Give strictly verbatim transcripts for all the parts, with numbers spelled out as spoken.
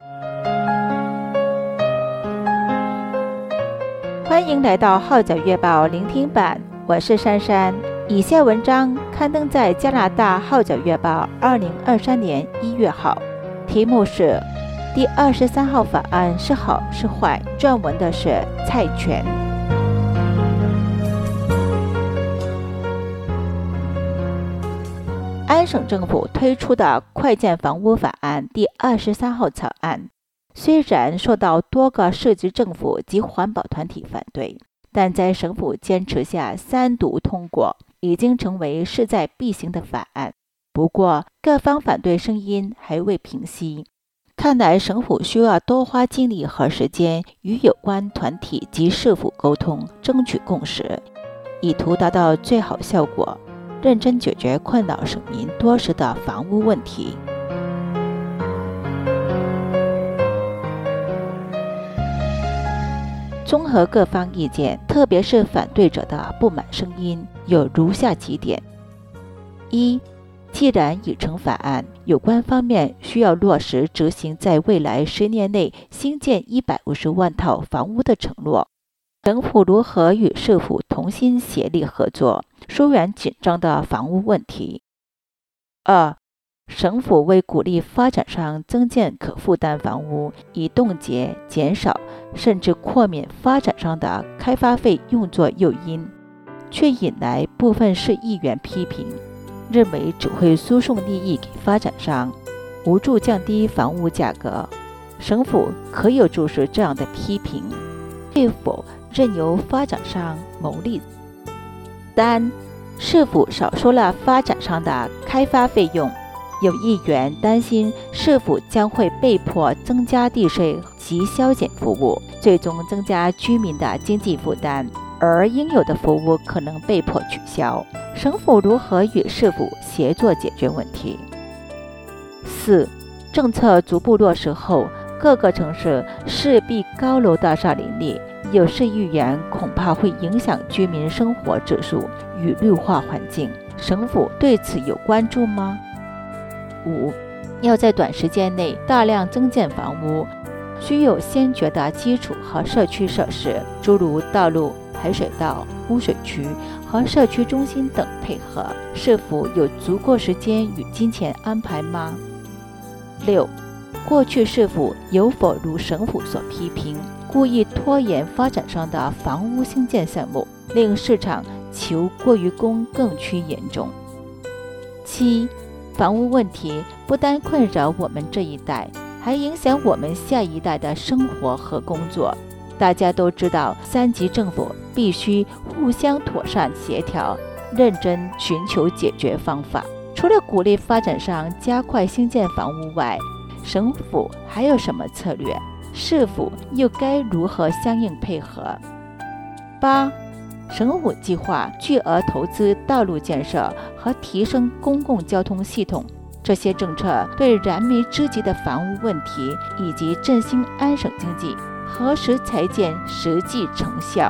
欢迎来到号角月报聆听版，我是珊珊。以下文章刊登在加拿大号角月报二零二三年一月号，题目是第二十三号法案是好是坏，撰文的是蔡全。安省政府推出的快建房屋法案第二十三号草案，虽然受到多个涉及政府及环保团体反对，但在省府坚持下三读通过，已经成为势在必行的法案。不过，各方反对声音还未平息，看来省府需要多花精力和时间与有关团体及市府沟通，争取共识，以图达到最好效果，认真解决困扰省民多时的房屋问题。综合各方意见，特别是反对者的不满声音，有如下几点：一、既然已成法案，有关方面需要落实执行在未来十年内新建一百五十万套房屋的承诺。省府如何与市府同心协力合作，疏远紧张的房屋问题？二、省府为鼓励发展商增建可负担房屋，以冻结、减少甚至豁免发展商的开发费用作诱因，却引来部分市议员批评，认为只会输送利益给发展商，无助降低房屋价格。省府可有注视这样的批评，会否任由发展商牟利？三、市府少收了发展商的开发费用，有议员担心市府将会被迫增加地税及消减服务，最终增加居民的经济负担，而应有的服务可能被迫取消。省府如何与市府协作解决问题？四、政策逐步落实后，各个城市势必高楼大厦林立，有市议员恐怕会影响居民生活质素与绿化环境，省府对此有关注吗？五、要在短时间内大量增建房屋，需有先决的基础和社区设施，诸如道路、排水道、污水渠和社区中心等配合，市府有足够时间与金钱安排吗？六、过去市府有否如省府所批评，故意拖延发展商的房屋兴建项目，令市场求过于供更趋严重？七、房屋问题不单困扰我们这一代，还影响我们下一代的生活和工作。大家都知道，三级政府必须互相妥善协调，认真寻求解决方法。除了鼓励发展商加快兴建房屋外，省府还有什么策略？市府又该如何相应配合？八、省府计划巨额投资道路建设和提升公共交通系统，这些政策对燃眉之急的房屋问题以及振兴安省经济，何时才见实际成效？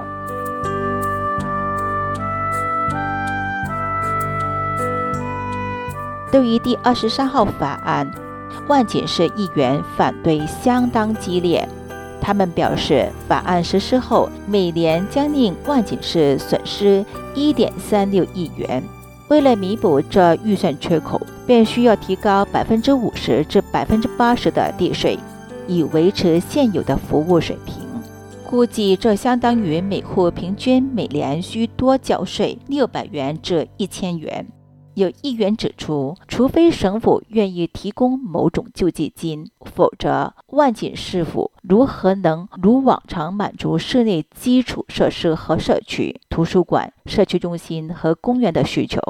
对于第二十三号法案，万锦市议员反对相当激烈。他们表示，法案实施后，每年将令万锦市损失 一点三六亿元。为了弥补这预算缺口，便需要提高 百分之五十 至 百分之八十 的地税，以维持现有的服务水平。估计这相当于每户平均每年需多缴税六百元至一千元。有议员指出，除非省府愿意提供某种救济金，否则万锦市府如何能如往常满足市内基础设施和社区、图书馆、社区中心和公园的需求？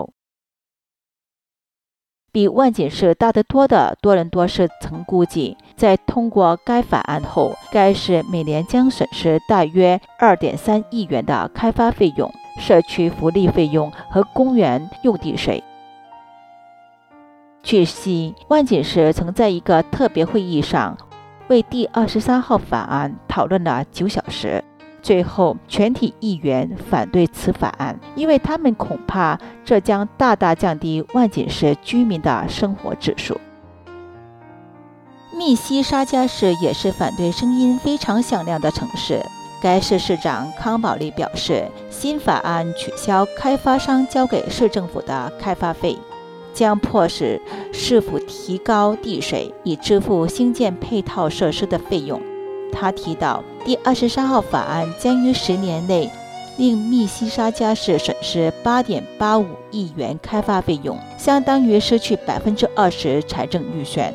比万锦市大得多的多伦多市曾估计，在通过该法案后，该市每年将损失大约 二点三亿元的开发费用、社区福利费用和公园用地税。据悉，万锦市曾在一个特别会议上为第二十三号法案讨论了九小时，最后全体议员反对此法案，因为他们恐怕这将大大降低万锦市居民的生活质素。 密西沙加市也是反对声音非常响亮的城市。该市市长康保利表示，新法案取消开发商交给市政府的开发费，将迫使市府提高地税以支付兴建配套设施的费用。他提到，第二十三号法案将于十年内令密西沙加市损失 八点八五亿元开发费用，相当于失去 百分之二十 财政预算。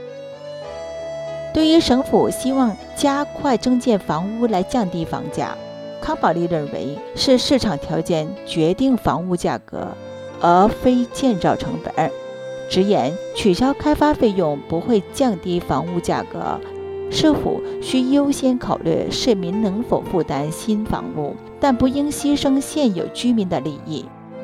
对于省府希望加快增建房屋来降低房价，康保利认为是市场条件决定房屋价格，而非建造成本。直言取消开发费用不会降低房屋价格，市府需优先考虑市民能否负担新房屋，但不应牺牲现有居民的利益。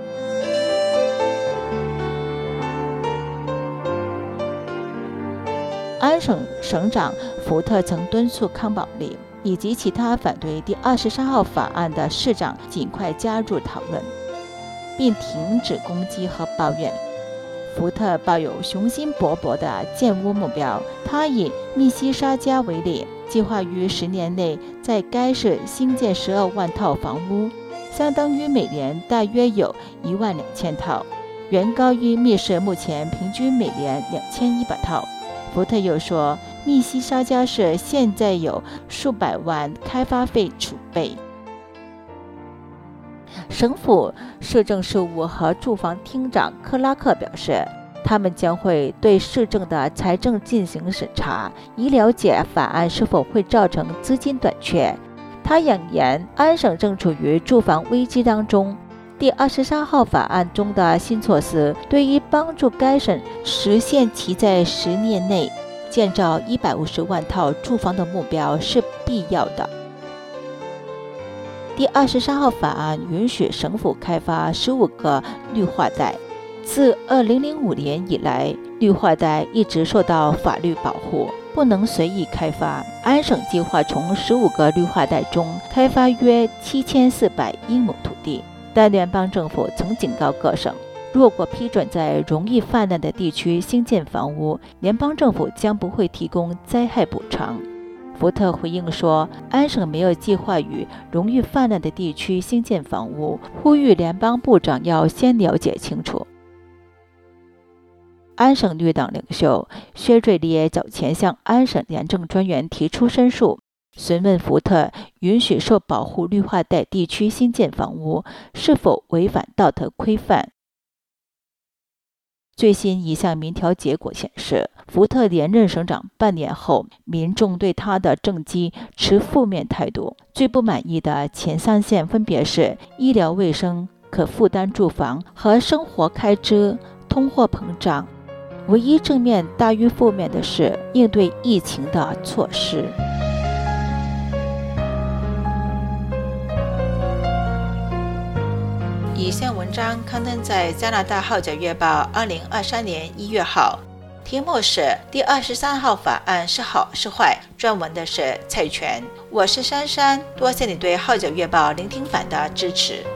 安省省长福特曾敦促康保利以及其他反对第二十三号法案的市长尽快加入讨论，并停止攻击和抱怨。福特抱有雄心勃勃的建屋目标，他以密西沙加为例，计划于十年内在该市兴建十二万套房屋，相当于每年大约有一万两千套，远高于密市目前平均每年两千一百套。福特又说，密西沙加市现在有数百万开发费储备。省府市政事务和住房厅长克拉克表示，他们将会对市政的财政进行审查，以了解法案是否会造成资金短缺。他扬言，安省正处于住房危机当中。第二十三号法案中的新措施，对于帮助该省实现其在十年内建造一百五十万套住房的目标是必要的。第二十三号法案允许省府开发十五个绿化带。自二零零五年以来，绿化带一直受到法律保护，不能随意开发。安省计划从十五个绿化带中开发约七千四百英亩土地。但联邦政府曾警告各省，若果批准在容易泛滥的地区兴建房屋，联邦政府将不会提供灾害补偿。福特回应说，安省没有计划于容易泛滥的地区兴建房屋，呼吁联邦部长要先了解清楚。安省绿党领袖薛瑞烈早前向安省廉政专员提出申诉，询问福特允许受保护绿化带地区兴建房屋是否违反道德规范。最新一项民调结果显示，福特连任省长半年后，民众对他的政绩持负面态度。最不满意的前三项分别是医疗卫生、可负担住房和生活开支、通货膨胀。唯一正面大于负面的是应对疫情的措施。以上文章刊登在加拿大号角月报二零二三年一月号，题目是第二十三号法案是好是坏，撰文的是蔡全。我是珊珊，多谢你对号角月报聆听版的支持。